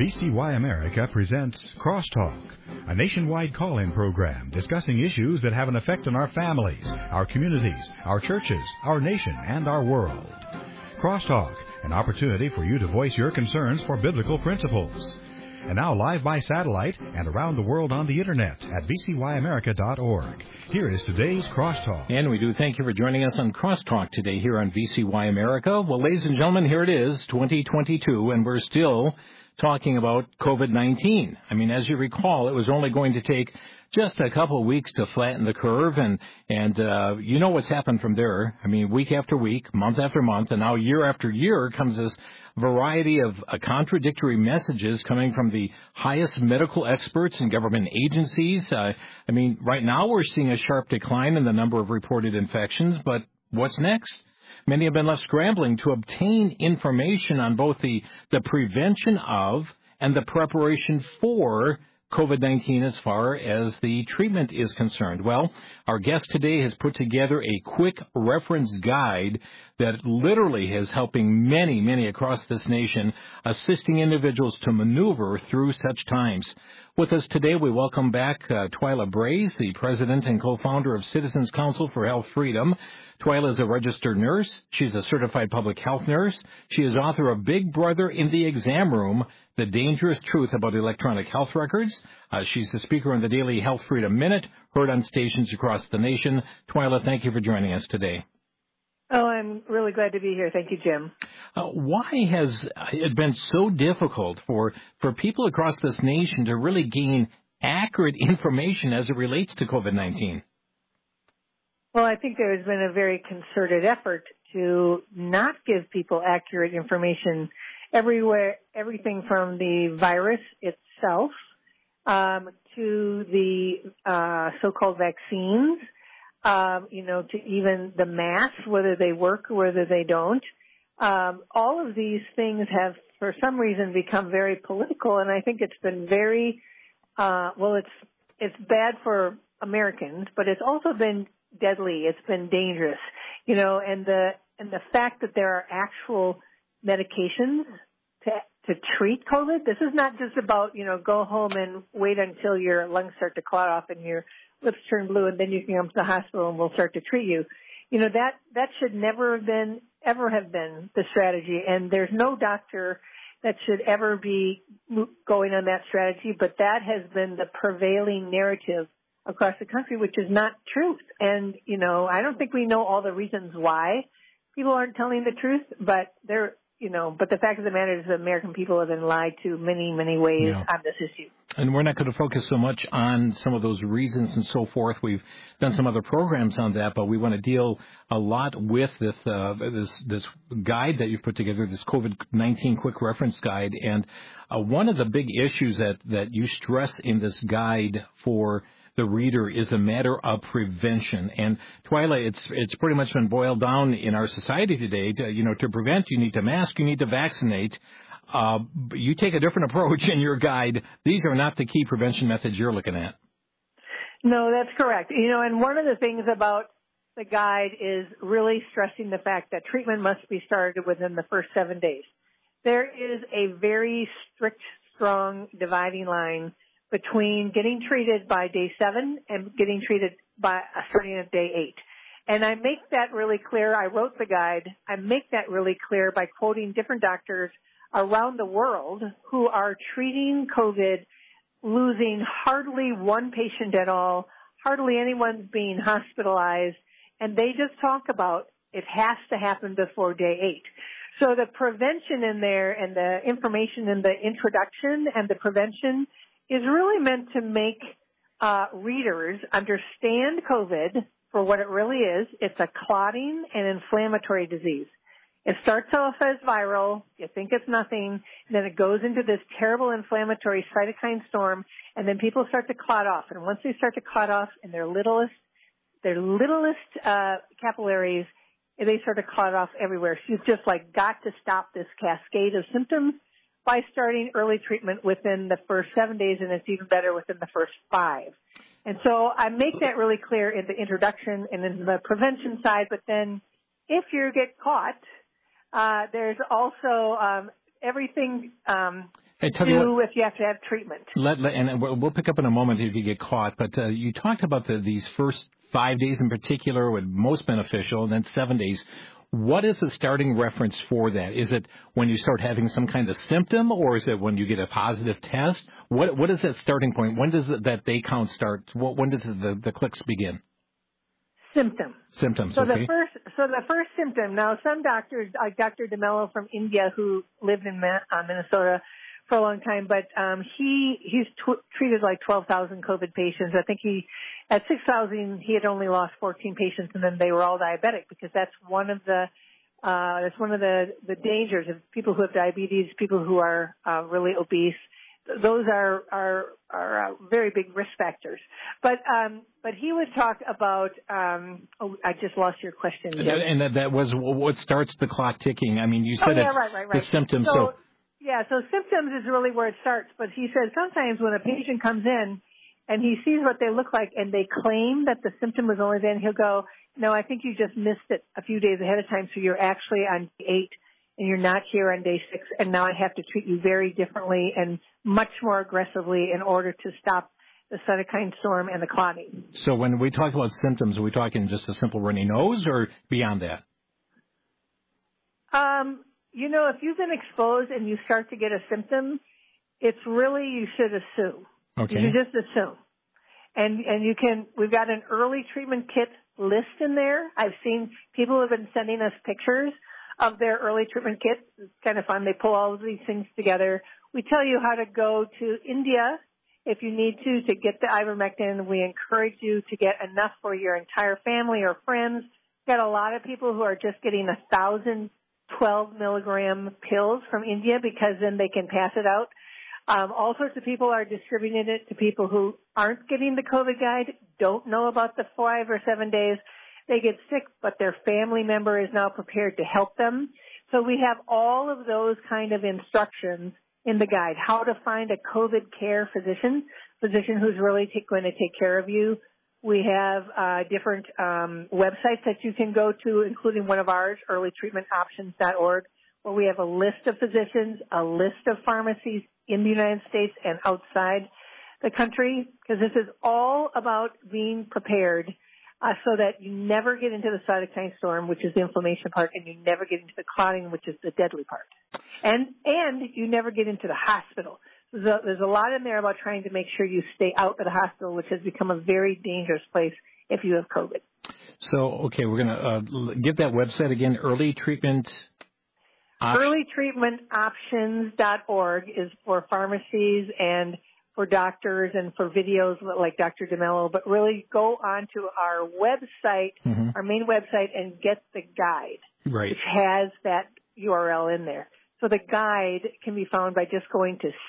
VCY America presents Crosstalk, a nationwide call-in program discussing issues that have an effect on our families, our communities, our churches, our nation, and our world. Crosstalk, an opportunity for you to voice your concerns for biblical principles. And now live by satellite and around the world on the internet at vcyamerica.org. Here is today's Crosstalk. And we do thank you for joining us on Crosstalk today here on VCY America. Well, ladies and gentlemen, here it is, 2022, and we're still talking about COVID-19. I mean, as you recall, it was only going to take just a couple of weeks to flatten the curve, and you know what's happened from there. I mean, week after week, month after month, and now year after year comes this variety of contradictory messages coming from the highest medical experts and government agencies. I mean, right now we're seeing a sharp decline in the number of reported infections, but what's next? Many have been left scrambling to obtain information on both the prevention of and the preparation for COVID-19 as far as the treatment is concerned. Well, our guest today has put together a quick reference guide that literally is helping many across this nation, assisting individuals to maneuver through such times. With us today, we welcome back Twyla Braze, the president and co-founder of Citizens Council for Health Freedom. Twyla is a registered nurse. She's a certified public health nurse. She is author of Big Brother in the Exam Room, The Dangerous Truth About Electronic Health Records. She's the speaker on the Daily Health Freedom Minute, heard on stations across the nation. Twyla, thank you for joining us today. Oh, I'm really glad to be here. Thank you, Jim. Why has it been so difficult for people across this nation to really gain accurate information as it relates to COVID-19? Well, I think there has been a very concerted effort to not give people accurate information everywhere, everything from the virus itself to the so-called vaccines, to even the masks, whether they work or whether they don't. All of these things have, for some reason, become very political, and I think it's been very, it's bad for Americans, but it's also been deadly. It's been dangerous, and the fact that there are actual medications to treat COVID. This is not just about, go home and wait until your lungs start to clot off and your lips turn blue and then you can come to the hospital and we'll start to treat you. That should never have been the strategy. And there's no doctor that should ever be going on that strategy, but that has been the prevailing narrative across the country, which is not truth. And, I don't think we know all the reasons why people aren't telling the truth, but but the fact of the matter is the American people have been lied to many ways on this issue. And we're not going to focus so much on some of those reasons and so forth. We've done some other programs on that, but we want to deal a lot with this guide that you've put together, this COVID-19 quick reference guide. And one of the big issues that you stress in this guide for the reader is a matter of prevention. And Twyla, it's pretty much been boiled down in our society today. To prevent, you need to mask, you need to vaccinate. You take a different approach in your guide. These are not the key prevention methods you're looking at. No, that's correct. And one of the things about the guide is really stressing the fact that treatment must be started within the first 7 days. There is a very strict, strong dividing line between getting treated by day 7 and getting treated by starting at day 8. And I make that really clear. I wrote the guide. I make that really clear by quoting different doctors around the world who are treating COVID, losing hardly one patient at all, hardly anyone's being hospitalized, and they just talk about it has to happen before day 8. So the prevention in there and the information in the introduction and the prevention is really meant to make readers understand COVID for what it really is. It's a clotting and inflammatory disease. It starts off as viral. You think it's nothing. Then it goes into this terrible inflammatory cytokine storm, and then people start to clot off. And once they start to clot off in their littlest capillaries, they start to clot off everywhere. So you've just got to stop this cascade of symptoms by starting early treatment within the first 7 days, and it's even better within the first 5. And so I make that really clear in the introduction and in the prevention side, but then if you get caught, there's also everything Hey, tell you what, if you have to have treatment. and we'll pick up in a moment if you get caught, but you talked about these first 5 days in particular were most beneficial, and then 7 days. What is the starting reference for that? Is it when you start having some kind of symptom, or is it when you get a positive test? What is that starting point? When does that day count start? When does the clicks begin? Symptoms. So okay. the first symptom. Now, some doctors, like Dr. DeMello from India, who lived in Minnesota for a long time, but he's treated like 12,000 COVID patients. I think at 6,000 he had only lost 14 patients, and then they were all diabetic, because that's one of the dangers of people who have diabetes, people who are really obese. Those are very big risk factors. But he would talk about. I just lost your question, Jim. And that was what starts the clock ticking. I mean, you said right. the symptoms. So symptoms is really where it starts. But he says sometimes when a patient comes in and he sees what they look like and they claim that the symptom was only then, he'll go, no, I think you just missed it a few days ahead of time, so you're actually on day 8 and you're not here on day 6, and now I have to treat you very differently and much more aggressively in order to stop the cytokine storm and the clotting. So when we talk about symptoms, are we talking just a simple runny nose or beyond that? If you've been exposed and you start to get a symptom, it's really, you should assume. Okay. You should just assume. And we've got an early treatment kit list in there. I've seen people who have been sending us pictures of their early treatment kit. It's kind of fun. They pull all of these things together. We tell you how to go to India if you need to get the ivermectin. We encourage you to get enough for your entire family or friends. We've got a lot of people who are just getting 1,000 12-milligram pills from India, because then they can pass it out. All sorts of people are distributing it to people who aren't getting the COVID guide, don't know about the 5 or 7 days. They get sick, but their family member is now prepared to help them. So we have all of those kind of instructions in the guide, how to find a COVID care physician who's really going to take care of you. We have different websites that you can go to, including one of ours, earlytreatmentoptions.org, where we have a list of physicians, a list of pharmacies in the United States and outside the country, because this is all about being prepared so that you never get into the cytokine storm, which is the inflammation part, and you never get into the clotting, which is the deadly part. And you never get into the hospital. There's a lot in there about trying to make sure you stay out of the hospital, which has become a very dangerous place if you have COVID. So, okay, we're going to give that website again, Early Treatment. Earlytreatmentoptions.org is for pharmacies and for doctors and for videos like Dr. DeMello, but really go onto our website, our main website, and get the guide, which has that URL in there. So the guide can be found by just going to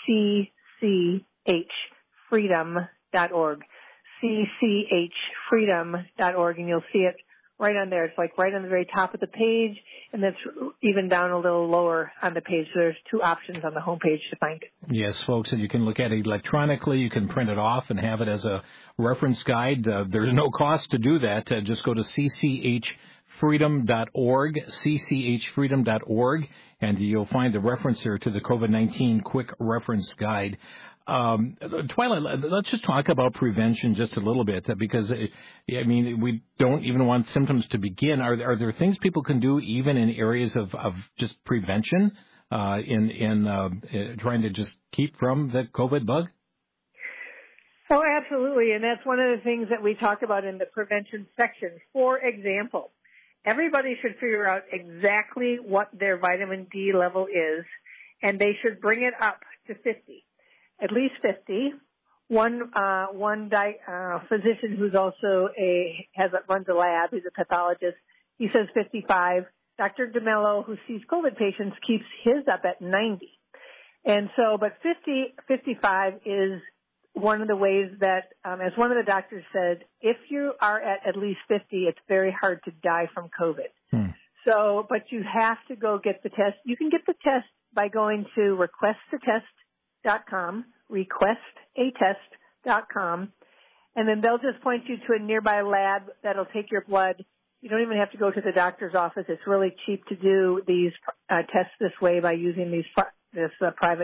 cchfreedom.org, cchfreedom.org, and you'll see it right on there. It's like right on the very top of the page, and that's even down a little lower on the page. So there's 2 options on the homepage to find it. Yes, folks, and you can look at it electronically. You can print it off and have it as a reference guide. There's no cost to do that. Just go to cchfreedom.org, cchfreedom.org, and you'll find the reference there to the COVID-19 quick reference guide. Twyla, let's just talk about prevention just a little bit, because, we don't even want symptoms to begin. Are there things people can do even in areas of just prevention in trying to just keep from the COVID bug? Oh, absolutely, and that's one of the things that we talk about in the prevention section. For example, everybody should figure out exactly what their vitamin D level is, and they should bring it up to 50. At least 50. One physician who's also runs a lab, he's a pathologist, he says 55. Dr. DeMello, who sees COVID patients, keeps his up at 90. And so, but 55 is one of the ways that, as one of the doctors said, if you are at least 50, it's very hard to die from COVID. So, but you have to go get the test. You can get the test by going to requestatest.com, requestatest.com, and then they'll just point you to a nearby lab that'll take your blood. You don't even have to go to the doctor's office. It's really cheap to do these tests this way by using this private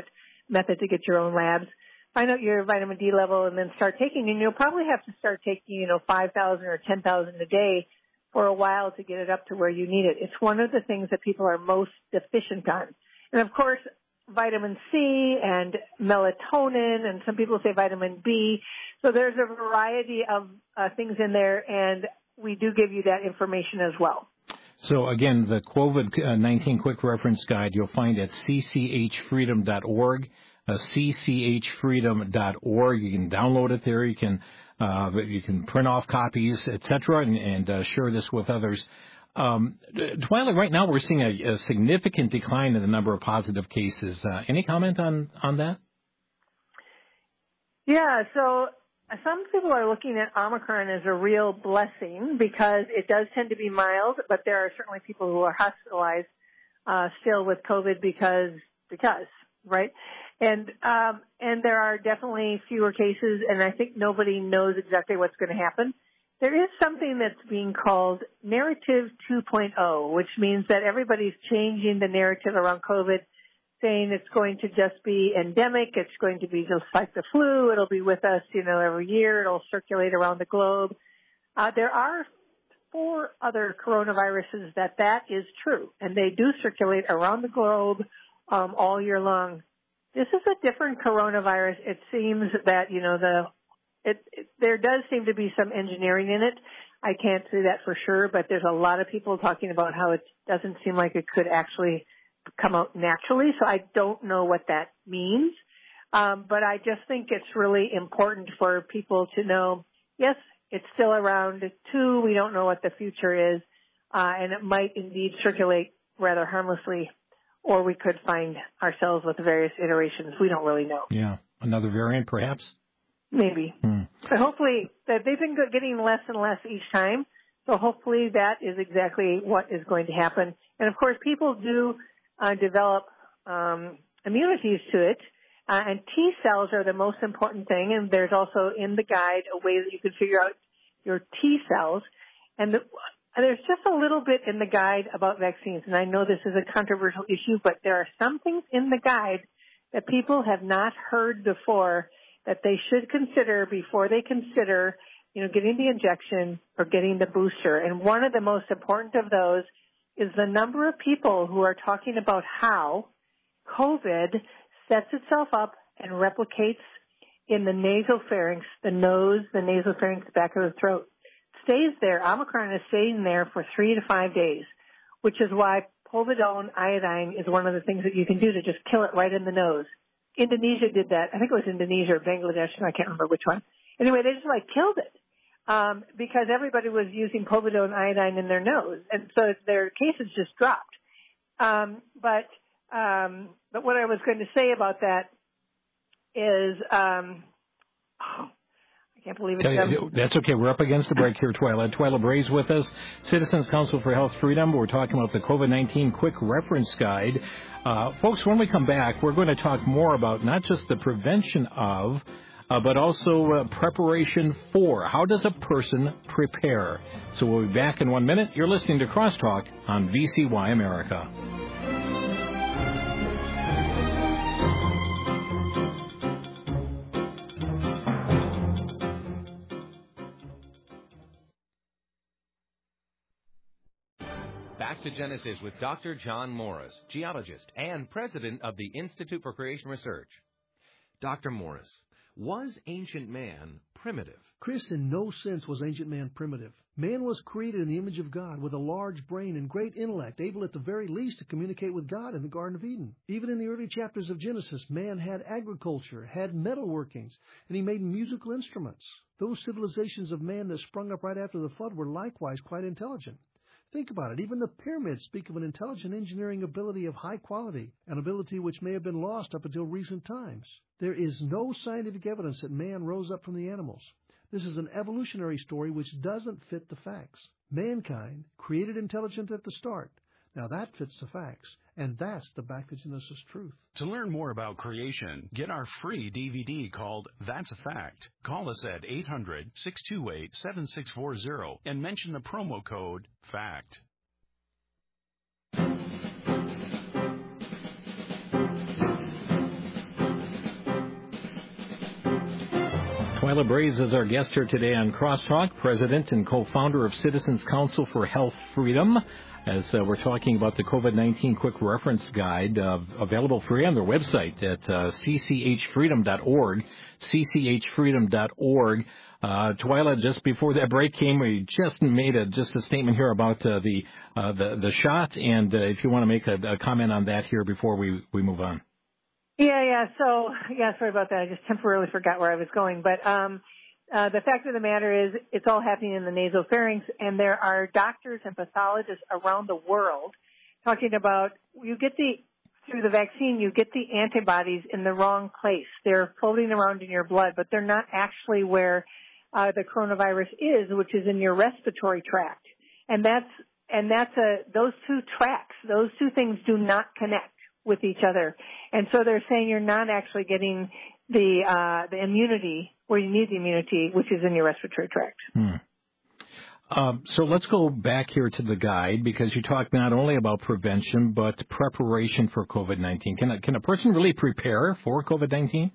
method to get your own labs. Find out your vitamin D level and then start taking. And you'll probably have to start taking, 5,000 or 10,000 a day for a while to get it up to where you need it. It's one of the things that people are most deficient on. And of course, vitamin C and melatonin, and some people say vitamin B. So there's a variety of things in there, and we do give you that information as well. So again, the COVID-19 Quick Reference Guide you'll find at cchfreedom.org. cchfreedom.org. You can download it there. You can print off copies, etc., and share this with others. Twyla, right now we're seeing a significant decline in the number of positive cases. Any comment on that? Yeah, so some people are looking at Omicron as a real blessing because it does tend to be mild, but there are certainly people who are hospitalized still with COVID because, right? And there are definitely fewer cases, and I think nobody knows exactly what's going to happen. There is something that's being called Narrative 2.0, which means that everybody's changing the narrative around COVID, saying it's going to just be endemic, it's going to be just like the flu, it'll be with us, every year, it'll circulate around the globe. There are 4 other coronaviruses that is true, and they do circulate around the globe all year long. This is a different coronavirus. It seems that, there does seem to be some engineering in it. I can't say that for sure, but there's a lot of people talking about how it doesn't seem like it could actually come out naturally. So I don't know what that means. But I just think it's really important for people to know, yes, it's still around. 2, we don't know what the future is. And it might indeed circulate rather harmlessly, or we could find ourselves with various iterations. We don't really know. Yeah. Another variant, perhaps? Maybe. But hopefully, they've been getting less and less each time. So hopefully that is exactly what is going to happen. And of course, people do develop immunities to it. And T cells are the most important thing. And there's also in the guide a way that you can figure out your T cells. And there's just a little bit in the guide about vaccines. And I know this is a controversial issue, but there are some things in the guide that people have not heard before that they should consider before they consider, getting the injection or getting the booster. And one of the most important of those is the number of people who are talking about how COVID sets itself up and replicates in the nasopharynx, the nose, the nasopharynx, back of the throat. Stays there. Omicron is staying there for 3 to 5 days, which is why povidone iodine is one of the things that you can do to just kill it right in the nose. Indonesia did that. I think it was Indonesia or Bangladesh. I can't remember which one. Anyway, they just killed it because everybody was using povidone iodine in their nose, and so their cases just dropped. But what I was going to say about that is, I can't believe it. That's okay. We're up against the break here, Twyla. Twyla Bray's with us, Citizens Council for Health Freedom. We're talking about the COVID-19 Quick Reference Guide. Folks, when we come back, we're going to talk more about not just the prevention of, but also preparation for. How does a person prepare? So we'll be back in 1 minute. You're listening to Crosstalk on VCY America. Back to Genesis with Dr. John Morris, geologist and president of the Institute for Creation Research. Dr. Morris, was ancient man primitive? Chris, in no sense was ancient man primitive. Man was created in the image of God with a large brain and great intellect, able at the very least to communicate with God in the Garden of Eden. Even in the early chapters of Genesis, man had agriculture, had metalworkings, and he made musical instruments. Those civilizations of man that sprung up right after the flood were likewise quite intelligent. Think about it. Even the pyramids speak of an intelligent engineering ability of high quality, an ability which may have been lost up until recent times. There is no scientific evidence that man rose up from the animals. This is an evolutionary story which doesn't fit the facts. Mankind created intelligence at the start. Now that fits the facts, and that's the Back to Genesis truth. To learn more about creation, get our free DVD called That's a Fact. Call us at 800-628-7640 and mention the promo code FACT. Twyla Braze is our guest here today on Crosstalk, president and co-founder of Citizens Council for Health Freedom, as we're talking about the COVID-19 Quick Reference Guide, available free on their website at cchfreedom.org, cchfreedom.org. Twyla, just before that break came, we just made a statement here about the shot, and if you want to make a comment on that here before we move on. So, sorry about that. I just temporarily forgot where I was going. But the fact of the matter is it's all happening in the nasopharynx, and there are doctors and pathologists around the world talking about through the vaccine, you get the antibodies in the wrong place. They're floating around in your blood, but they're not actually where the coronavirus is, which is in your respiratory tract. And those two tracks, those two things do not connect with each other. And so they're saying you're not actually getting the immunity where you need the immunity, which is in your respiratory tract. So let's go back here to the guide, because you talk not only about prevention, but preparation for COVID-19. Can a person really prepare for COVID-19?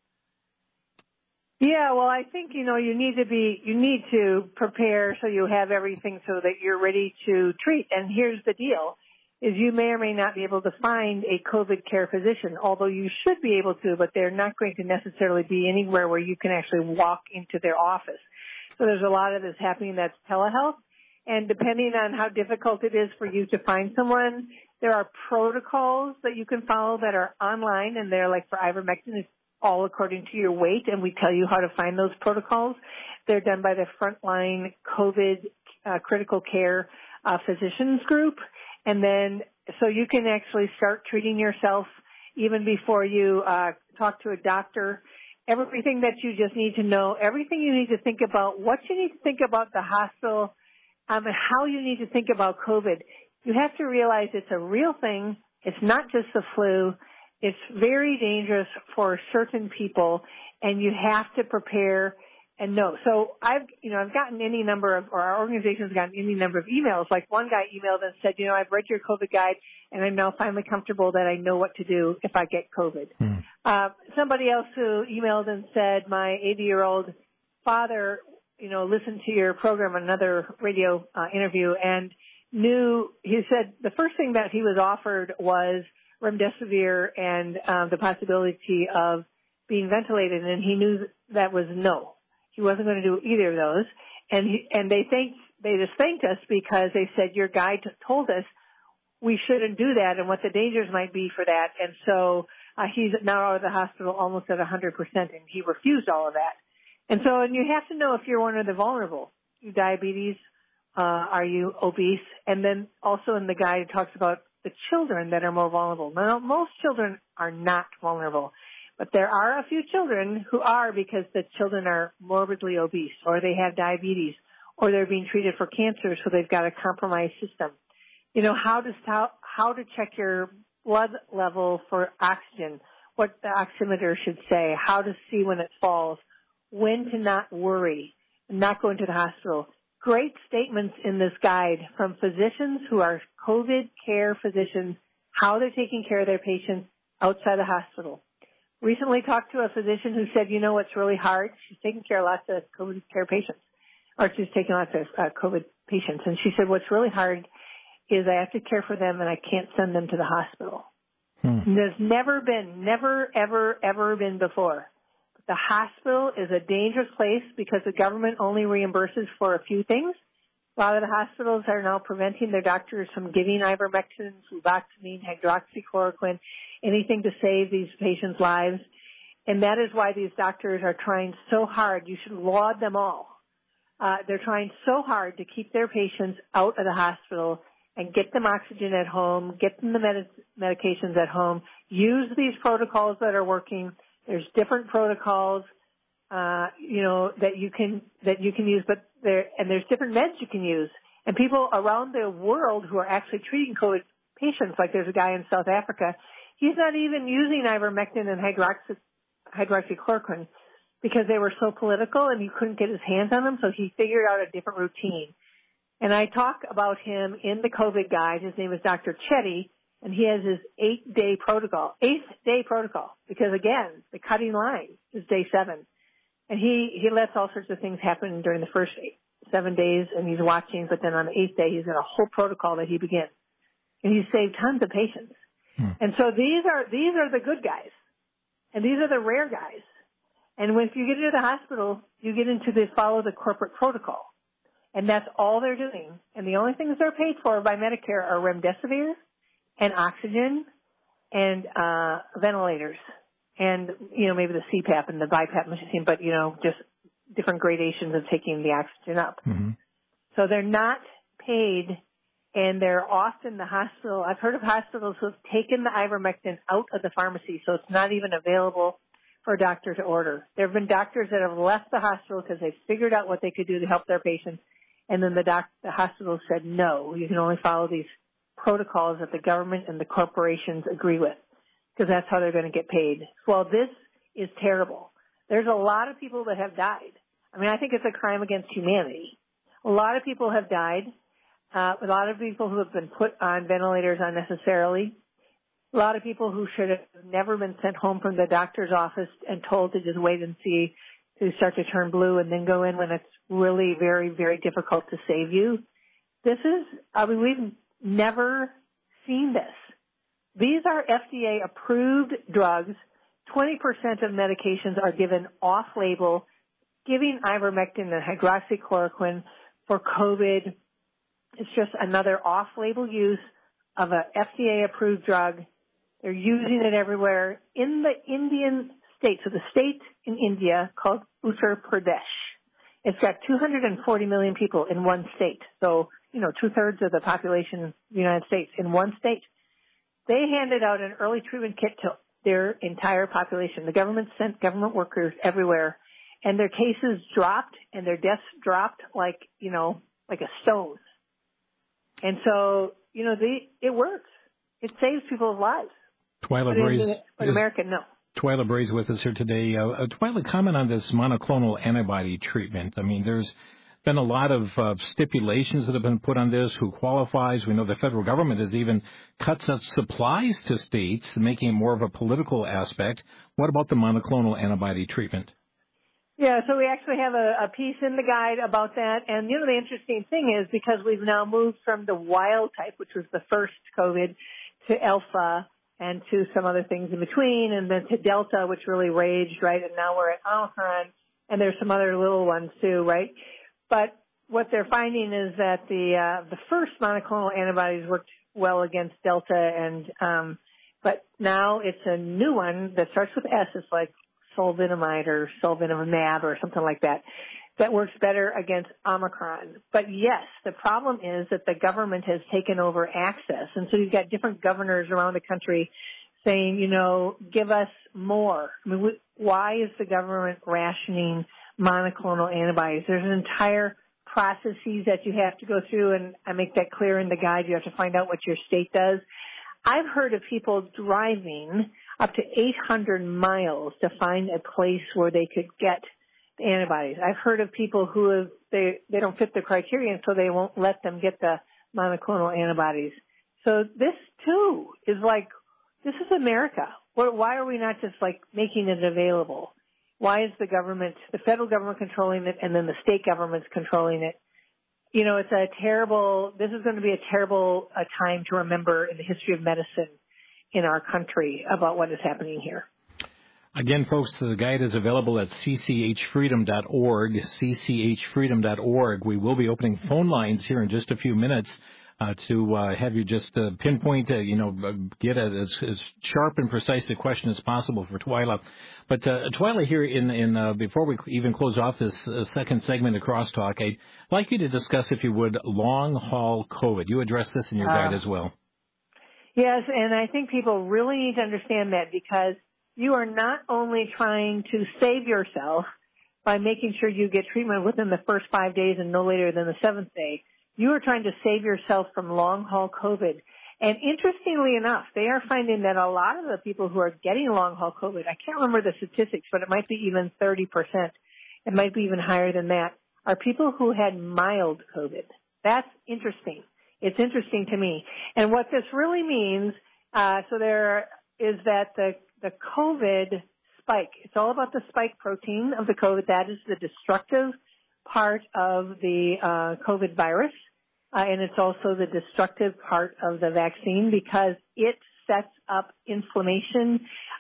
Yeah, well, I think, you need to prepare so you have everything so that you're ready to treat. And here's the deal, is you may or may not be able to find a COVID care physician, although you should be able to, but they're not going to necessarily be anywhere where you can actually walk into their office. So there's a lot of this happening that's telehealth. And depending on how difficult it is for you to find someone, there are protocols that you can follow that are online, and they're like for ivermectin, it's all according to your weight, and we tell you how to find those protocols. They're done by the Frontline COVID Critical Care Physicians Group. And then, so you can actually start treating yourself even before you talk to a doctor. Everything that you just need to know, everything you need to think about, what you need to think about the hospital, and how you need to think about COVID. You have to realize it's a real thing. It's not just the flu. It's very dangerous for certain people, and you have to prepare and know. So I've gotten any number of, or our organization's gotten any number of emails. Like one guy emailed and said, I've read your COVID guide, and I'm now finally comfortable that I know what to do if I get COVID. Somebody else who emailed and said, my 80-year-old father, listened to your program, another radio interview, and he said the first thing that he was offered was remdesivir and the possibility of being ventilated, and he knew that was no. He wasn't going to do either of those. And they just thanked us because they said your guide told us we shouldn't do that and what the dangers might be for that. And so he's now out of the hospital almost at 100%, and he refused all of that. And you have to know if you're one of the vulnerable. You diabetes, are you obese? And then also in the guide it talks about the children that are more vulnerable. Now, most children are not vulnerable. But there are a few children who are, because the children are morbidly obese, or they have diabetes, or they're being treated for cancer, so they've got a compromised system. How to check your blood level for oxygen, what the oximeter should say, how to see when it falls, when to not worry, not go into the hospital. Great statements in this guide from physicians who are COVID care physicians, how they're taking care of their patients outside the hospital. Recently talked to a physician who said, what's really hard? She's taking care of lots of COVID care patients, or she's taking lots of COVID patients. And she said, what's really hard is I have to care for them and I can't send them to the hospital. And there's never, ever been before. The hospital is a dangerous place because the government only reimburses for a few things. A lot of the hospitals are now preventing their doctors from giving ivermectin, fluvoxamine, hydroxychloroquine, anything to save these patients' lives. And that is why these doctors are trying so hard. You should laud them all. They're trying so hard to keep their patients out of the hospital and get them oxygen at home, get them the medications at home, use these protocols that are working. There's different protocols, that you can use, but there's different meds you can use. And people around the world who are actually treating COVID patients, like there's a guy in South Africa, he's not even using ivermectin and hydroxychloroquine because they were so political and he couldn't get his hands on them, so he figured out a different routine. And I talk about him in the COVID guide. His name is Dr. Chetty, and he has his 8-day protocol, because again, the cutting line is day 7. And he lets all sorts of things happen during the first 7 days, and he's watching, but then on the 8th day, he's got a whole protocol that he begins. And he's saved tons of patients. And so these are the good guys. And these are the rare guys. And if you get into the hospital, you get into the follow the corporate protocol. And that's all they're doing. And the only things they're paid for by Medicare are remdesivir and oxygen and ventilators. And, maybe the CPAP and the BiPAP machine, but, just different gradations of taking the oxygen up. Mm-hmm. So they're not paid, and they're often the hospital. I've heard of hospitals who have taken the ivermectin out of the pharmacy, so it's not even available for a doctor to order. There have been doctors that have left the hospital because they figured out what they could do to help their patients, and then the hospital said, no, you can only follow these protocols that the government and the corporations agree with, because that's how they're going to get paid. Well, this is terrible. There's a lot of people that have died. I mean, I think it's a crime against humanity. A lot of people have died. A lot of people who have been put on ventilators unnecessarily. A lot of people who should have never been sent home from the doctor's office and told to just wait and see to start to turn blue and then go in when it's really very, very difficult to save you. We've never seen this. These are FDA-approved drugs. 20% of medications are given off-label. Giving ivermectin and hydroxychloroquine for COVID is just another off-label use of an FDA-approved drug. They're using it everywhere in the Indian state. So the state in India called Uttar Pradesh. It's got 240 million people in one state. So, 2/3 of the population of the United States in one state. They handed out an early treatment kit to their entire population. The government sent government workers everywhere, and their cases dropped and their deaths dropped like a stone. And so, it works. It saves people's lives. Twyla Braze. But America, no. Twyla Braze with us here today. Twyla, comment on this monoclonal antibody treatment. I mean, there's been a lot of stipulations that have been put on this, who qualifies. We know the federal government has even cut such supplies to states, making it more of a political aspect. What about the monoclonal antibody treatment? Yeah, so we actually have a piece in the guide about that. And, the interesting thing is, because we've now moved from the wild type, which was the first COVID, to Alpha and to some other things in between, and then to Delta, which really raged, right? And now we're at Omicron, and there's some other little ones too, right? But what they're finding is that the first monoclonal antibodies worked well against Delta, and but now it's a new one that starts with S. It's like sulvinamide or sulvinamab or something like that works better against Omicron. But yes, the problem is that the government has taken over access, and so you've got different governors around the country saying, give us more. I mean, why is the government rationing monoclonal antibodies? There's an entire processes that you have to go through, and I make that clear in the guide. You have to find out what your state does. I've heard of people driving up to 800 miles to find a place where they could get the antibodies. I've heard of people who they don't fit the criteria, and so they won't let them get the monoclonal antibodies. So this too is this is America. Why are we not just making it available? Why is the federal government controlling it, and then the state government's controlling it? This is going to be a terrible time to remember in the history of medicine in our country about what is happening here. Again, folks, the guide is available at cchfreedom.org, cchfreedom.org. We will be opening phone lines here in just a few minutes to have you just pinpoint, get as sharp and precise a question as possible for Twyla. But Twyla, here before we even close off this second segment of Crosstalk, I'd like you to discuss, if you would, long-haul COVID. You address this in your guide as well. Yes, and I think people really need to understand that, because you are not only trying to save yourself by making sure you get treatment within the first 5 days and no later than the 7th day. You are trying to save yourself from long-haul COVID. And interestingly enough, they are finding that a lot of the people who are getting long-haul COVID, I can't remember the statistics, but it might be even 30%, it might be even higher than that, are people who had mild COVID. That's interesting. It's interesting to me. And what this really means, is that the COVID spike. It's all about the spike protein of the COVID. That is the destructive part of the COVID virus, and it's also the destructive part of the vaccine because it sets up inflammation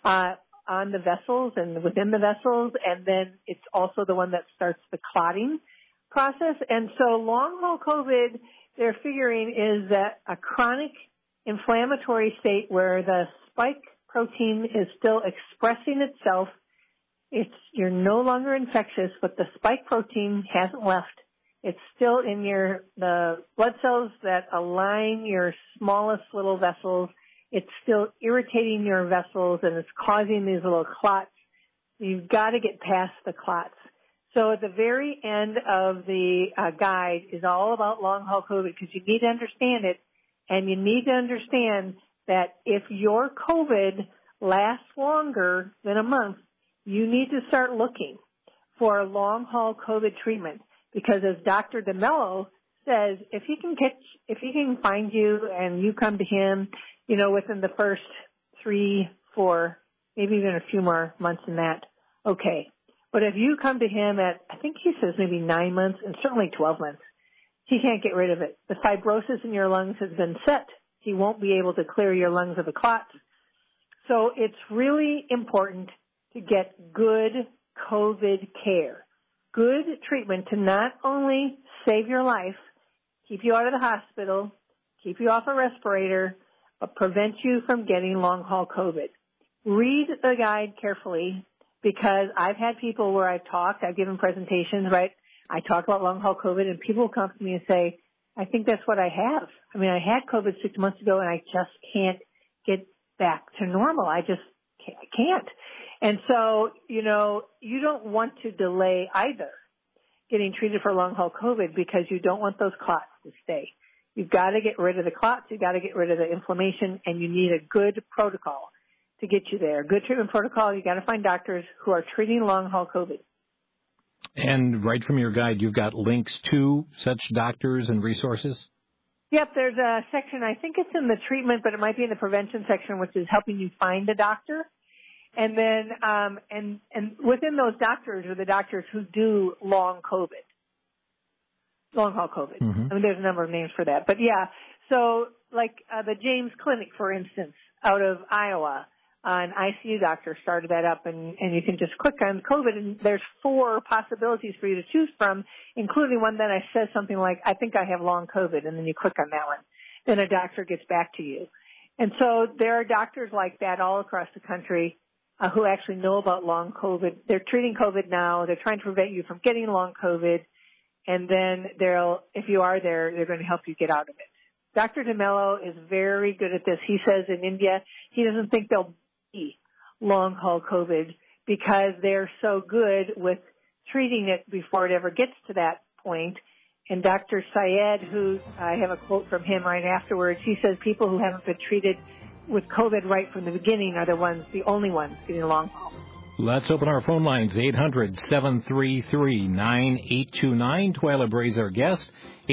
on the vessels and within the vessels, and then it's also the one that starts the clotting process. And so long-haul COVID, they're figuring, is that a chronic inflammatory state where the spike protein is still expressing itself. You're no longer infectious, but the spike protein hasn't left. It's still in the blood cells that align your smallest little vessels. It's still irritating your vessels, and it's causing these little clots. You've got to get past the clots. So at the very end of the guide is all about long-haul COVID because you need to understand it, and you need to understand that if your COVID lasts longer than a month, you need to start looking for a long-haul COVID treatment because, as Dr. DeMello says, if he can find you and you come to him, within the first 3, 4, maybe even a few more months than that, okay. But if you come to him at, I think he says maybe 9 months and certainly 12 months, he can't get rid of it. The fibrosis in your lungs has been set. He won't be able to clear your lungs of the clots. So it's really important to get good COVID care, good treatment to not only save your life, keep you out of the hospital, keep you off a respirator, but prevent you from getting long-haul COVID. Read the guide carefully because I've had people where I've given presentations, right? I talk about long-haul COVID and people come to me and say, I think that's what I have. I mean, I had COVID 6 months ago and I just can't get back to normal. I can't. And so, you don't want to delay either getting treated for long-haul COVID because you don't want those clots to stay. You've got to get rid of the clots. You've got to get rid of the inflammation, and you need a good protocol to get you there. Good treatment protocol. You've got to find doctors who are treating long-haul COVID. And right from your guide, you've got links to such doctors and resources? Yep, there's a section, I think it's in the treatment, but it might be in the prevention section, which is helping you find a doctor. And then, and within those doctors are the doctors who do long-haul COVID. Mm-hmm. I mean, there's a number of names for that. But yeah, so like the James Clinic, for instance, out of Iowa, an ICU doctor started that up, and you can just click on COVID, and there's 4 possibilities for you to choose from, including one that says something like, I think I have long COVID, and then you click on that one. Then a doctor gets back to you. And so there are doctors like that all across the country who actually know about long COVID. They're treating COVID now. They're trying to prevent you from getting long COVID. And then if you are there, they're going to help you get out of it. Dr. DeMello is very good at this. He says in India, he doesn't think there'll be long-haul COVID because they're so good with treating it before it ever gets to that point. And Dr. Syed, who I have a quote from him right afterwards, he says people who haven't been treated with COVID right from the beginning are the only ones getting long-haul. Let's open our phone lines, 800-733-9829. Twyla Bray's our guest,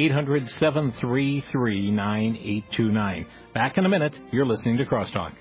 800-733-9829. Back in a minute. You're listening to Crosstalk.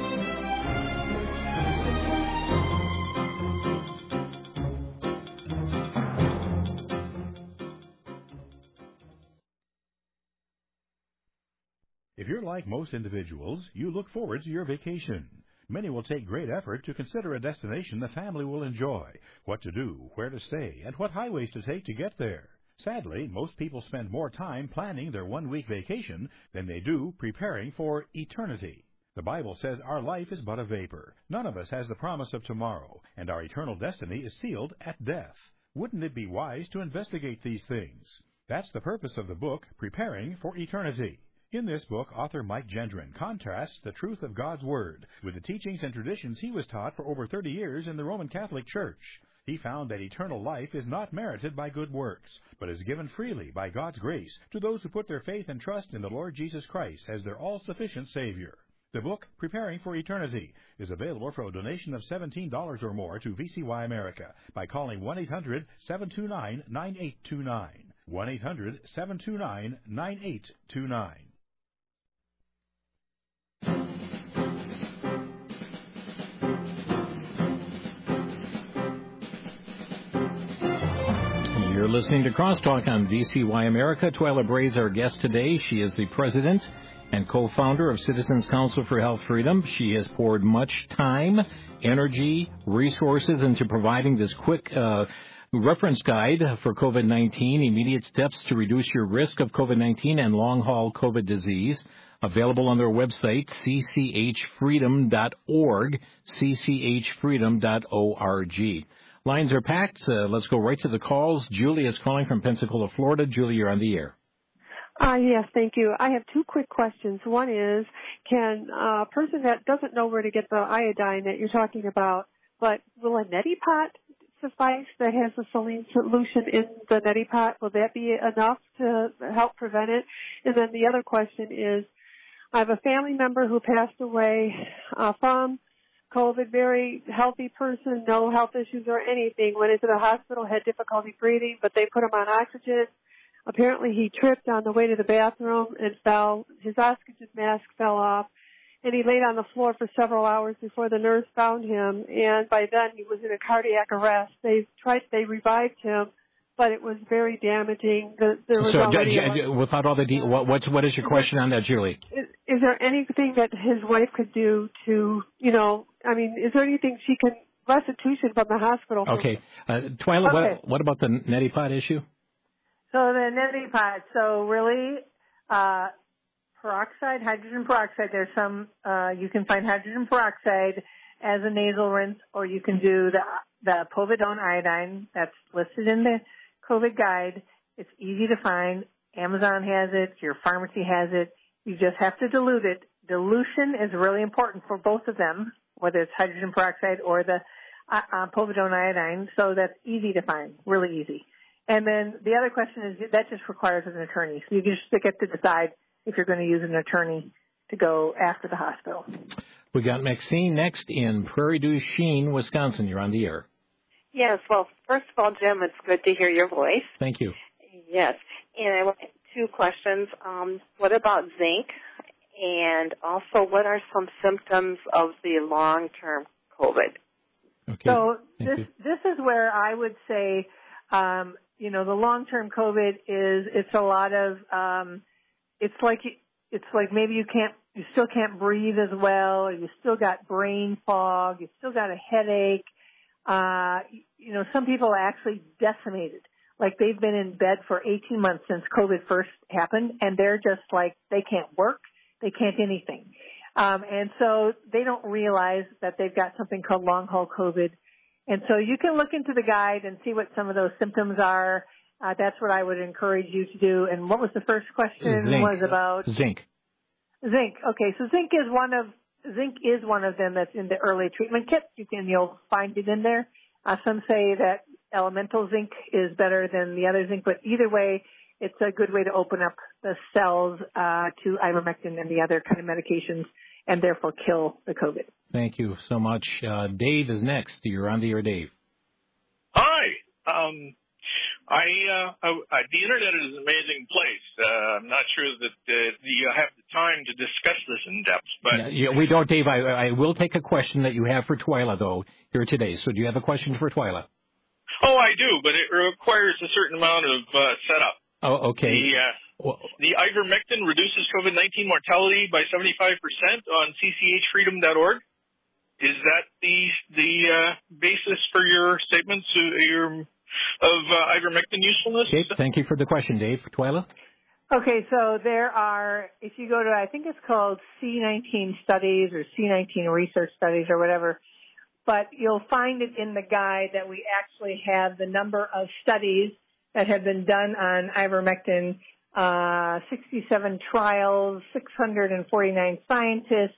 If you're like most individuals, you look forward to your vacation. Many will take great effort to consider a destination the family will enjoy, what to do, where to stay, and what highways to take to get there. Sadly, most people spend more time planning their one-week vacation than they do preparing for eternity. The Bible says our life is but a vapor. None of us has the promise of tomorrow, and our eternal destiny is sealed at death. Wouldn't it be wise to investigate these things? That's the purpose of the book, Preparing for Eternity. In this book, author Mike Gendron contrasts the truth of God's Word with the teachings and traditions he was taught for over 30 years in the Roman Catholic Church. He found that eternal life is not merited by good works, but is given freely by God's grace to those who put their faith and trust in the Lord Jesus Christ as their all-sufficient Savior. The book, Preparing for Eternity, is available for a donation of $17 or more to VCY America by calling 1-800-729-9829. 1-800-729-9829. listening to Crosstalk on VCY America. Twyla Bray is our guest today. She is the president and co-founder of Citizens Council for Health Freedom. She has poured much time, energy, resources into providing this quick reference guide for COVID-19, immediate steps to reduce your risk of COVID-19 and long-haul COVID disease. Available on their website, cchfreedom.org, cchfreedom.org. Lines are packed. Let's go right to the calls. Julie is calling from Pensacola, Florida. Julie, you're on the air. Yes, thank you. I have two quick questions. One is, can a person that doesn't know where to get the iodine that you're talking about, but will a neti pot suffice that has the saline solution in the neti pot? Will that be enough to help prevent it? And then the other question is, I have a family member who passed away from COVID, very healthy person, no health issues or anything, went into the hospital, had difficulty breathing, but they put him on oxygen. Apparently he tripped on the way to the bathroom and fell. His oxygen mask fell off, and he laid on the floor for several hours before the nurse found him, and by then he was in a cardiac arrest. They revived him, but it was very damaging. Without all the what is your question on that, Julie? Is there anything that his wife could do to, is there anything she can, restitution from the hospital? Okay. Twyla, okay. What about the neti pot issue? So the neti pot, really, peroxide, hydrogen peroxide, there's some, you can find hydrogen peroxide as a nasal rinse, or you can do the povidone iodine that's listed in the COVID guide. It's easy to find. Amazon has it. Your pharmacy has it. You just have to dilute it. Dilution is really important for both of them, whether it's hydrogen peroxide or the povidone iodine. So that's easy to find, really easy. And then the other question is that just requires an attorney. So you just get to decide if you're going to use an attorney to go after the hospital. We got Maxine next in Prairie du Chien, Wisconsin. You're on the air. Yes. Well, first of all, Jim, it's good to hear your voice. Thank you. Yes. And I have two questions. What about zinc? And also, what are some symptoms of the long-term COVID? Okay. So this is where I would say, the long-term COVID it's a lot of, it's like maybe you still can't breathe as well, or you still got brain fog, you still got a headache. Some people are actually decimated. Like they've been in bed for 18 months since COVID first happened, and they're just like, they can't work, they can't anything. And so they don't realize that they've got something called long-haul COVID. And so you can look into the guide and see what some of those symptoms are. That's what I would encourage you to do. And what was the first question? Zinc. Was about zinc. Zinc. Okay, so zinc is one of them that's in the early treatment kit. You'll find it in there. Some say that elemental zinc is better than the other zinc, but either way, it's a good way to open up the cells to ivermectin and the other kind of medications, and therefore kill the COVID. Thank you so much. Dave is next. You're on the air, Dave. Hi. The internet is an amazing place. I'm not sure that you have the time to discuss this in depth, but we don't, Dave. I will take a question that you have for Twyla though here today. So do you have a question for Twyla? Oh, I do, but it requires a certain amount of setup. Oh, okay. The ivermectin reduces COVID-19 mortality by 75% on cchfreedom.org. Is that the basis for your statements of ivermectin usefulness? Okay, thank you for the question, Dave. Twyla? Okay, so there are, if you go to, I think it's called C19 Studies or C19 Research Studies or whatever, but you'll find it in the guide that we actually have the number of studies that have been done on ivermectin, 67 trials, 649 scientists,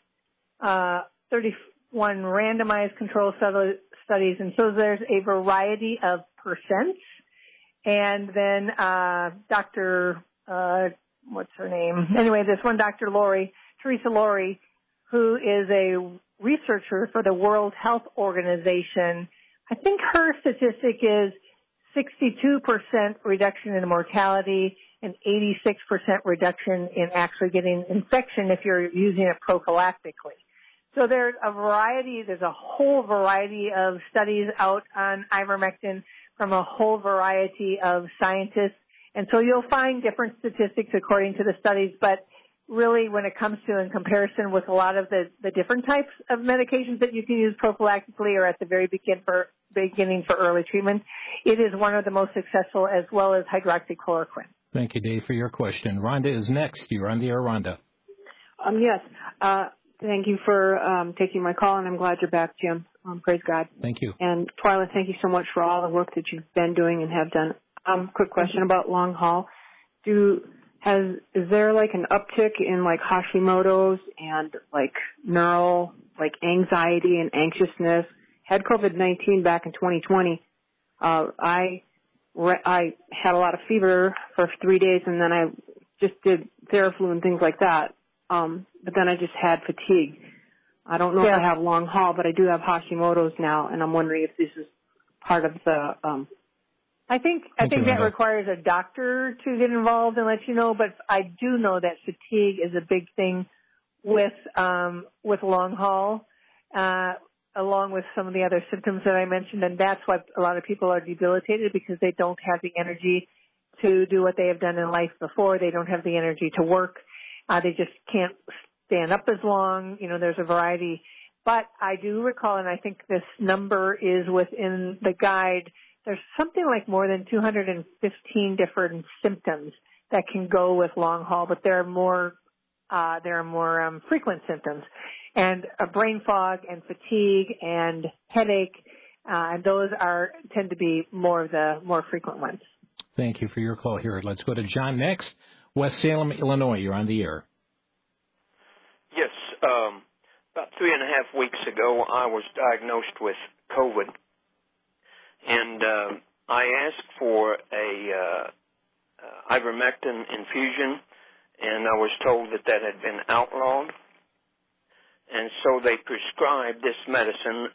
31 randomized control studies, and so there's a variety of percents. And then Dr. What's her name? Anyway, this one Dr. Teresa Laurie, who is a researcher for the World Health Organization. I think her statistic is 62% reduction in mortality and 86% reduction in actually getting infection if you're using it prophylactically. So there's a whole variety of studies out on ivermectin, from a whole variety of scientists. And so you'll find different statistics according to the studies, but really when it comes to in comparison with a lot of the different types of medications that you can use prophylactically or at the very beginning for early treatment, it is one of the most successful, as well as hydroxychloroquine. Thank you, Dave, for your question. Rhonda is next. You're on the air, Rhonda. Yes. Thank you for taking my call, and I'm glad you're back, Jim. Praise God. Thank you. And Twyla, thank you so much for all the work that you've been doing and have done. Quick question about long haul. Is there like an uptick in like Hashimoto's and like neural, like anxiety and anxiousness? Had COVID-19 back in 2020. I had a lot of fever for 3 days, and then I just did Theraflu and things like that. But then I just had fatigue. I don't know if I have long haul, but I do have Hashimoto's now, and I'm wondering if this is part of the. I think that requires a doctor to get involved and let you know, but I do know that fatigue is a big thing with long haul, along with some of the other symptoms that I mentioned, and that's why a lot of people are debilitated, because they don't have the energy to do what they have done in life before. They don't have the energy to work. They just can't stand up as long. You know, there's a variety. But I do recall, and I think this number is within the guide, there's something like more than 215 different symptoms that can go with long haul, but there are more frequent symptoms, and brain fog and fatigue and headache, and those tend to be more frequent ones. Thank you for your call here. Let's go to John next. West Salem, Illinois. You're on the air. Yes. About 3.5 weeks ago, I was diagnosed with COVID, and I asked for a ivermectin infusion, and I was told that had been outlawed. And so they prescribed this medicine,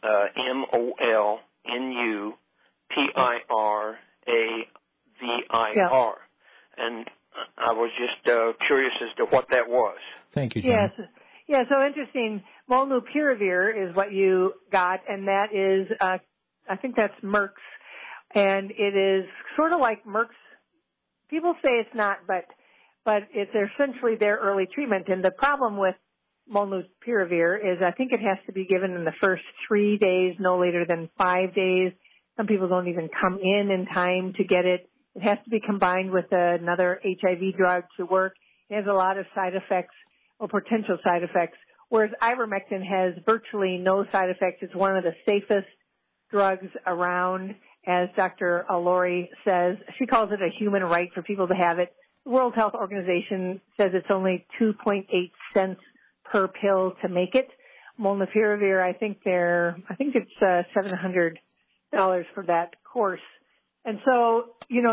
MOLNUPIRAVIR. And I was just curious as to what that was. Thank you, John. Yes. Yeah, so interesting. Molnupiravir is what you got, and that is, I think that's Merck's. And it is sort of like Merck's. People say it's not, but it's essentially their early treatment. And the problem with Molnupiravir is I think it has to be given in the first 3 days, no later than 5 days. Some people don't even come in time to get it. It has to be combined with another HIV drug to work. It has a lot of side effects or potential side effects, whereas ivermectin has virtually no side effects. It's one of the safest drugs around, as Dr. Alori says. She calls it a human right for people to have it. The World Health Organization says it's only 2.8 cents per pill to make it. Molnupiravir, I think it's $700 for that course. And so,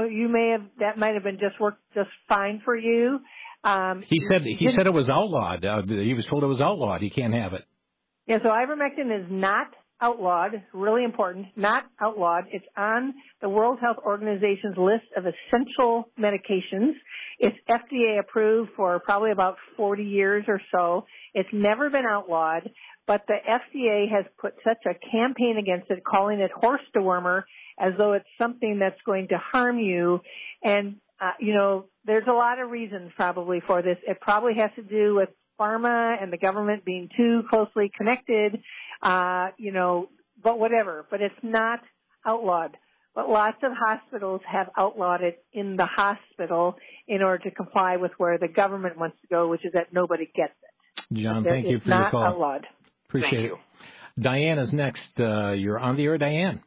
that might have been worked just fine for you. He said it was outlawed. He was told it was outlawed. He can't have it. Yeah, so ivermectin is not outlawed. Really important. Not outlawed. It's on the World Health Organization's list of essential medications. It's FDA approved for probably about 40 years or so. It's never been outlawed, but the FDA has put such a campaign against it, calling it horse dewormer, as though it's something that's going to harm you. And, there's a lot of reasons probably for this. It probably has to do with pharma and the government being too closely connected, but whatever. But it's not outlawed. But lots of hospitals have outlawed it in the hospital in order to comply with where the government wants to go, which is that nobody gets it. John, thank you for your call. It's not outlawed. Appreciate it. Diane is next. You're on the air, Diane.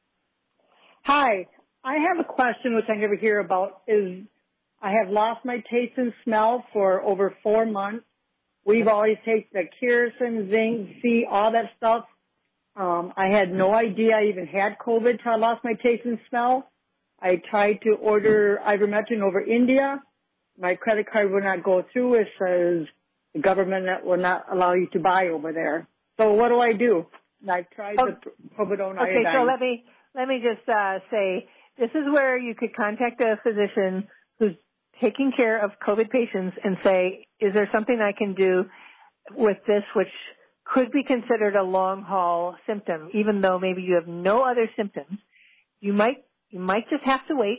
Hi. I have a question which I never hear about. I have lost my taste and smell for over 4 months. We've always taken the Curacin, Zinc, C, all that stuff. I had no idea I even had COVID till I lost my taste and smell. I tried to order ivermectin over India. My credit card would not go through. It says the government will not allow you to buy over there. So what do I do? And I tried the povidone iodine. Okay, so let me just say, this is where you could contact a physician who's taking care of COVID patients and say, is there something I can do with this which could be considered a long haul symptom, even though maybe you have no other symptoms? You might You might just have to wait,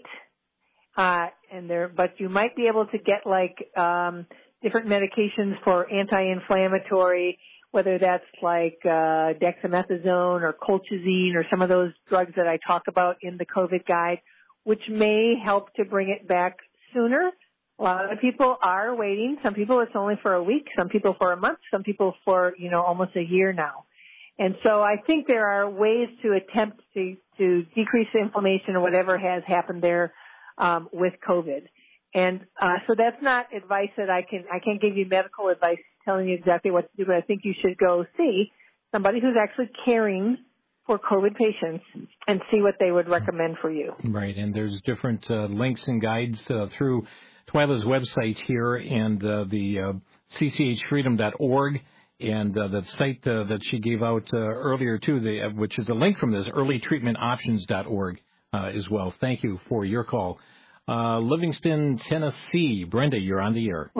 but you might be able to get different medications for anti-inflammatory, whether that's like dexamethasone or colchicine or some of those drugs that I talk about in the COVID guide, which may help to bring it back sooner. A lot of people are waiting. Some people it's only for a week, some people for a month, some people for, almost a year now. And so I think there are ways to attempt to decrease the inflammation or whatever has happened there with COVID. And so that's not advice that I can't give you medical advice telling you exactly what to do, but I think you should go see somebody who's actually caring for COVID patients and see what they would recommend for you. Right, and there's different links and guides through Twyla's website here and the cchfreedom.org and the site that she gave out earlier, too, which is a link from this, earlytreatmentoptions.org as well. Thank you for your call. Livingston, Tennessee. Brenda, you're on the air.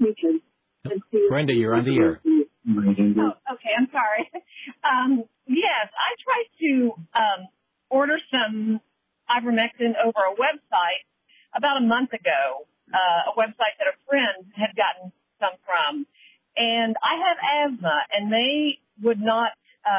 Brenda, you're on the air. Oh, okay, I'm sorry. Yes, I tried to order some ivermectin over a website about a month ago, a website that a friend had gotten some from. And I have asthma, and they would not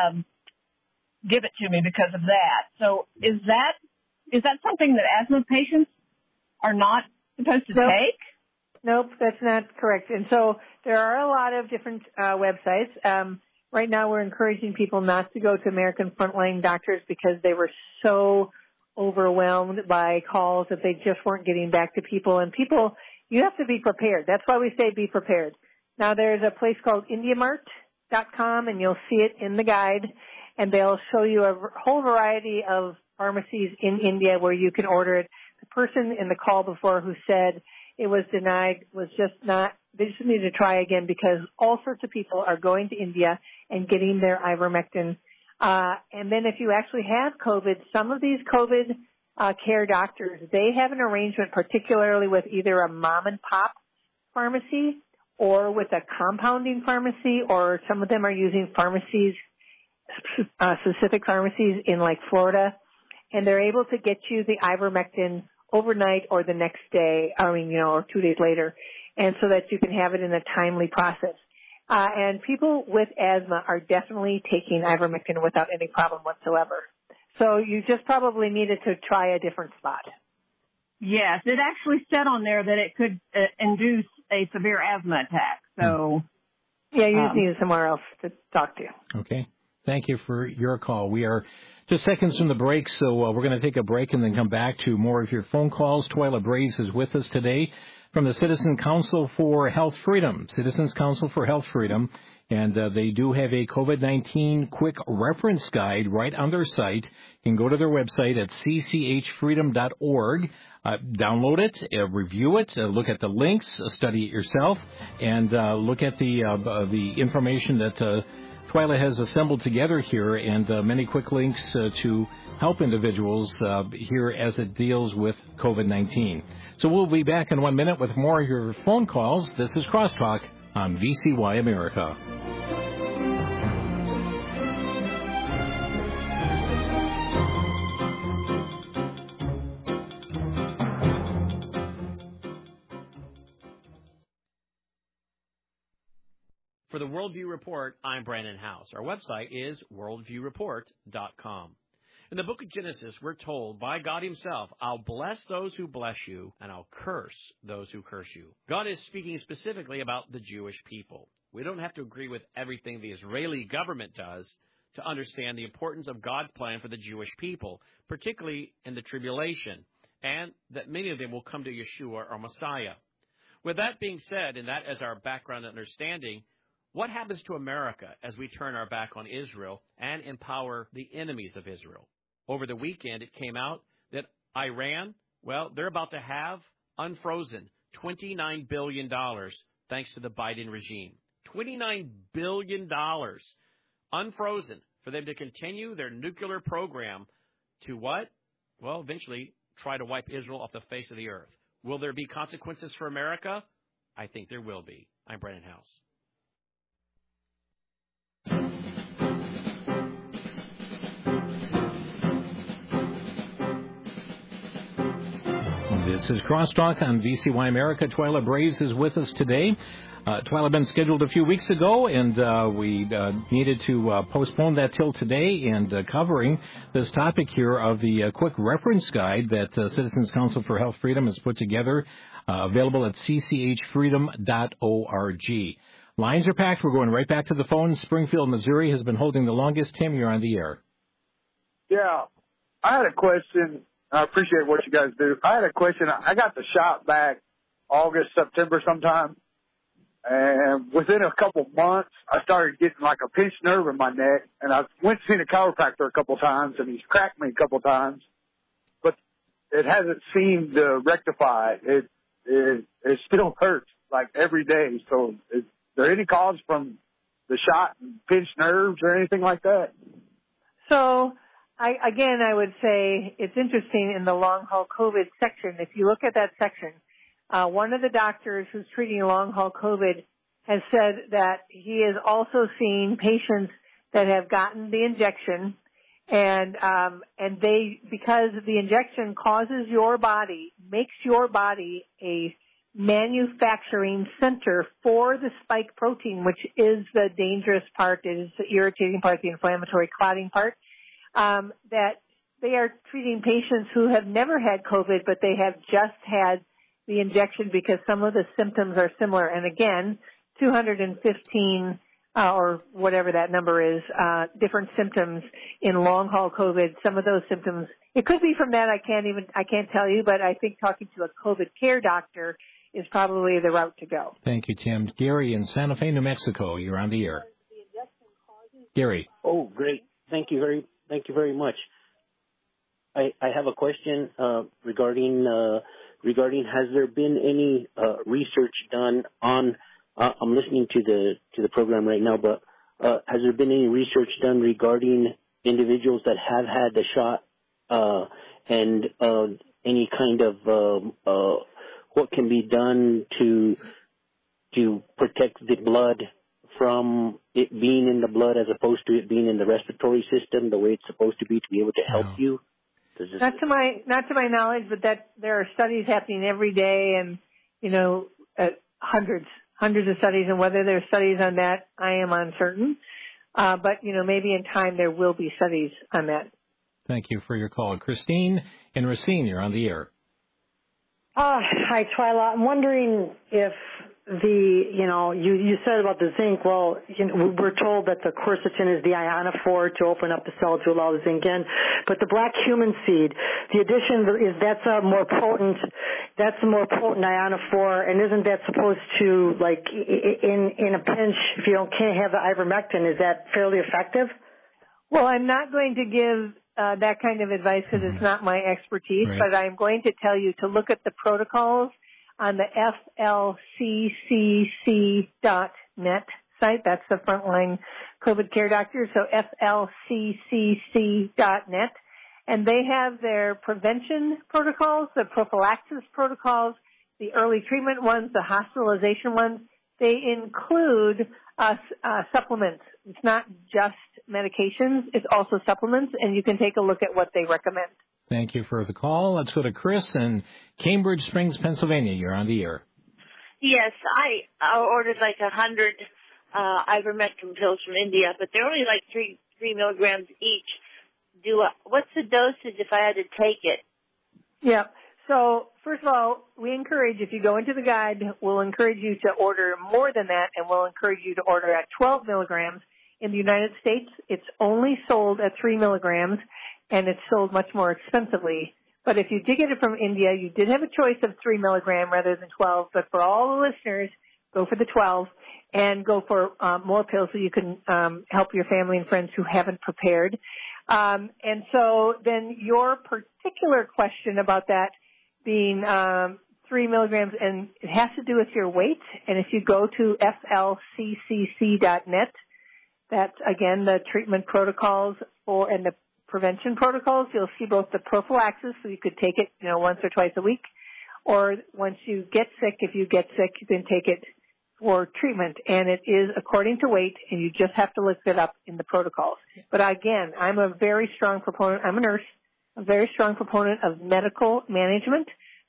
give it to me because of that. So is that something that asthma patients are not supposed to take? Nope, that's not correct. And so there are a lot of different websites. Right now we're encouraging people not to go to American Frontline Doctors because they were so overwhelmed by calls that they just weren't getting back to people. And people, you have to be prepared. That's why we say be prepared. Now there's a place called IndiaMart.com, and you'll see it in the guide, and they'll show you a whole variety of pharmacies in India where you can order it. The person in the call before who said it was denied was just not, they just need to try again because all sorts of people are going to India and getting their ivermectin. And then if you actually have COVID, some of these COVID care doctors, they have an arrangement particularly with either a mom and pop pharmacy or with a compounding pharmacy, or some of them are using pharmacies, specific pharmacies in like Florida, and they're able to get you the ivermectin overnight or the next day, or 2 days later, and so that you can have it in a timely process. And people with asthma are definitely taking ivermectin without any problem whatsoever. So you just probably needed to try a different spot. Yes, it actually said on there that it could induce a severe asthma attack. So, yeah, you just needed somewhere else to talk to. Okay. Thank you for your call. We are just seconds from the break, so we're going to take a break and then come back to more of your phone calls. Twyla Braze is with us today from the Citizen Council for Health Freedom, Citizens Council for Health Freedom, and they do have a COVID-19 quick reference guide right on their site. You can go to their website at cchfreedom.org. Download it, review it, look at the links, study it yourself, and look at the information that Twyla has assembled together here, and many quick links to help individuals here as it deals with COVID-19. So we'll be back in 1 minute with more of your phone calls. This is Crosstalk on VCY America. For the Worldview Report, I'm Brandon House. Our website is worldviewreport.com. In the book of Genesis, we're told by God himself, I'll bless those who bless you, and I'll curse those who curse you. God is speaking specifically about the Jewish people. We don't have to agree with everything the Israeli government does to understand the importance of God's plan for the Jewish people, particularly in the tribulation, and that many of them will come to Yeshua or Messiah. With that being said, and that as our background understanding, what happens to America as we turn our back on Israel and empower the enemies of Israel? Over the weekend, it came out that Iran, they're about to have unfrozen $29 billion thanks to the Biden regime. $29 billion unfrozen for them to continue their nuclear program to what? Well, eventually try to wipe Israel off the face of the earth. Will there be consequences for America? I think there will be. I'm Brandon House. This is Crosstalk on VCY America. Twyla Braves is with us today. Twyla had been scheduled a few weeks ago, and we needed to postpone that till today, and covering this topic here of the quick reference guide that Citizens Council for Health Freedom has put together, available at cchfreedom.org. Lines are packed. We're going right back to the phone. Springfield, Missouri has been holding the longest. Tim, you're on the air. Yeah, I had a question. I appreciate what you guys do. I had a question. I got the shot back August, September sometime. And within a couple months, I started getting like a pinched nerve in my neck. And I went to see a chiropractor a couple times, and he's cracked me a couple times. But it hasn't seemed to rectify. It still hurts like every day. So is there any cause from the shot and pinched nerves or anything like that? So, I would say it's interesting in the long-haul COVID section. If you look at that section, one of the doctors who's treating long-haul COVID has said that he has also seen patients that have gotten the injection, and they, because the injection causes your body, makes your body a manufacturing center for the spike protein, which is the dangerous part, it is the irritating part, the inflammatory clotting part, that they are treating patients who have never had COVID, but they have just had the injection because some of the symptoms are similar. And again, 215 or whatever that number is, different symptoms in long-haul COVID. Some of those symptoms, it could be from that. I can't tell you, but I think talking to a COVID care doctor is probably the route to go. Thank you, Tim. Gary in Santa Fe, New Mexico, you're on the air. Gary. Oh, great. Thank you very much. I have a question regarding has there been any research done on I'm listening to the program right now, but has there been any research done regarding individuals that have had the shot and any kind of what can be done to protect the blood from it being in the blood as opposed to it being in the respiratory system the way it's supposed to be to be able to help you? Not to my knowledge, but that there are studies happening every day, and hundreds of studies, and whether there are studies on that, I am uncertain. But maybe in time there will be studies on that. Thank you for your call, Christine in Racine. You're on the air. Hi, Twyla. I'm wondering if you said about the zinc. Well, we're told that the quercetin is the ionophore to open up the cell to allow the zinc in. But the black cumin seed, the addition is that's a more potent ionophore, and isn't that supposed to, like, in a pinch, if you can't have the ivermectin, is that fairly effective? Well, I'm not going to give that kind of advice because it's not my expertise, right. But I'm going to tell you to look at the protocols on the flccc.net site. That's the Frontline COVID Care Doctor, so flccc.net. And they have their prevention protocols, the prophylaxis protocols, the early treatment ones, the hospitalization ones. They include supplements. It's not just medications. It's also supplements, and you can take a look at what they recommend. Thank you for the call. Let's go to Chris in Cambridge Springs, Pennsylvania. You're on the air. Yes, I ordered like 100 ivermectin pills from India, but they're only like 3 milligrams each. What's the dosage if I had to take it? Yeah. So, first of all, we encourage, if you go into the guide, we'll encourage you to order more than that, and we'll encourage you to order at 12 milligrams. In the United States, it's only sold at 3 milligrams, and it's sold much more expensively. But if you did get it from India, you did have a choice of 3 milligram rather than 12. But for all the listeners, go for the 12 and go for more pills so you can help your family and friends who haven't prepared. And so then your particular question about that being 3 milligrams, and it has to do with your weight. And if you go to flccc.net, that's, again, the treatment protocols and the prevention protocols. You'll see both the prophylaxis, so you could take it, once or twice a week, or once you get sick, if you get sick, you can take it for treatment. And it is according to weight, and you just have to look it up in the protocols. But again, I'm a very strong proponent. I'm a nurse, a very strong proponent of medical management.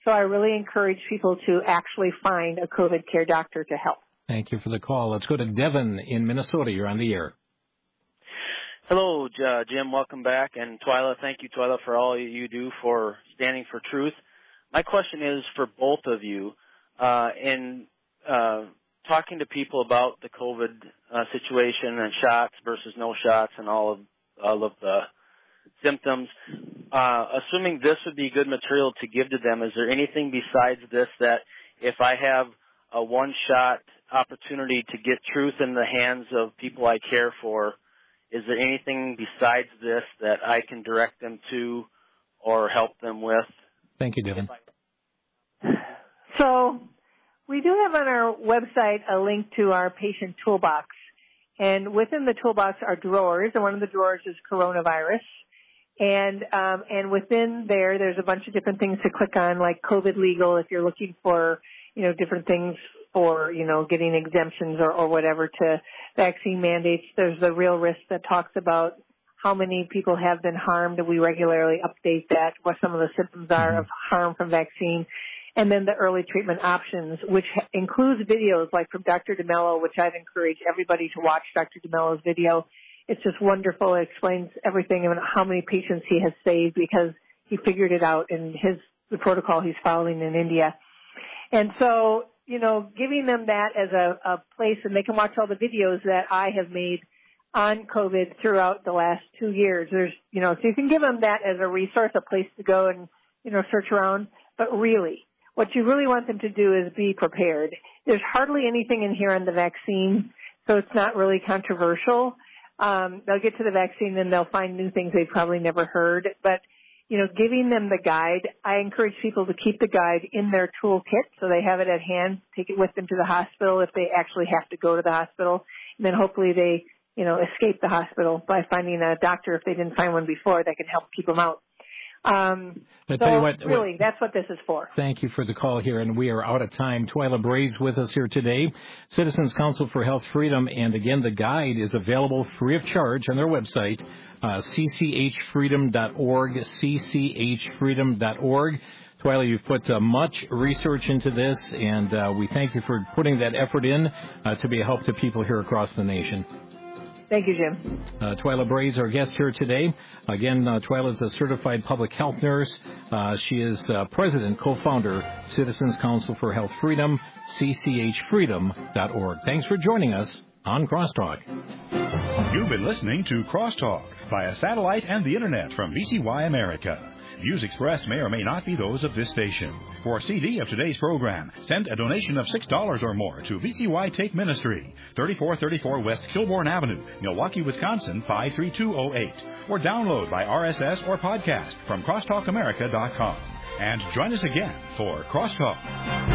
So I really encourage people to actually find a COVID care doctor to help. Thank you for the call. Let's go to Devin in Minnesota. You're on the air. Hello, Jim. Welcome back. And Twyla, thank you, Twyla, for all you do for standing for truth. My question is for both of you. In talking to people about the COVID situation and shots versus no shots and all of the symptoms, assuming this would be good material to give to them, is there anything besides this that if I have a one-shot opportunity to get truth in the hands of people I care for, is there anything besides this that I can direct them to or help them with? Thank you, Devin. So we do have on our website a link to our patient toolbox. And within the toolbox are drawers, and one of the drawers is coronavirus. And within there's a bunch of different things to click on, like COVID legal, if you're looking for, different things for, getting exemptions or whatever to vaccine mandates. There's the real risk that talks about how many people have been harmed, and we regularly update that, what some of the symptoms are of harm from vaccine. And then the early treatment options, which includes videos like from Dr. DeMello, which I'd encourage everybody to watch Dr. DeMello's video. It's just wonderful. It explains everything and how many patients he has saved because he figured it out in the protocol he's following in India. And so, giving them that as a place, and they can watch all the videos that I have made on COVID throughout the last 2 years. So you can give them that as a resource, a place to go and, search around. But really, what you really want them to do is be prepared. There's hardly anything in here on the vaccine, so it's not really controversial. They'll get to the vaccine and they'll find new things they've probably never heard. But, giving them the guide, I encourage people to keep the guide in their toolkit so they have it at hand, take it with them to the hospital if they actually have to go to the hospital. And then hopefully they, escape the hospital by finding a doctor if they didn't find one before that can help keep them out. I'll tell you what, really, that's what this is for. Thank you for the call here, and we are out of time. Twyla Bray's with us here today, Citizens Council for Health Freedom, and again, the guide is available free of charge on their website, cchfreedom.org, cchfreedom.org. Twyla, you've put much research into this, and we thank you for putting that effort in to be a help to people here across the nation. Thank you, Jim. Twyla Bray is our guest here today. Again, Twyla is a certified public health nurse. She is president, co-founder, Citizens Council for Health Freedom, cchfreedom.org. Thanks for joining us on Crosstalk. You've been listening to Crosstalk via satellite and the internet from VCY America. Views expressed may or may not be those of this station. For a CD of today's program, send a donation of $6 or more to VCY Take Ministry, 3434 West Kilbourne Avenue, Milwaukee, Wisconsin, 53208. Or download by RSS or podcast from crosstalkamerica.com. And join us again for Crosstalk.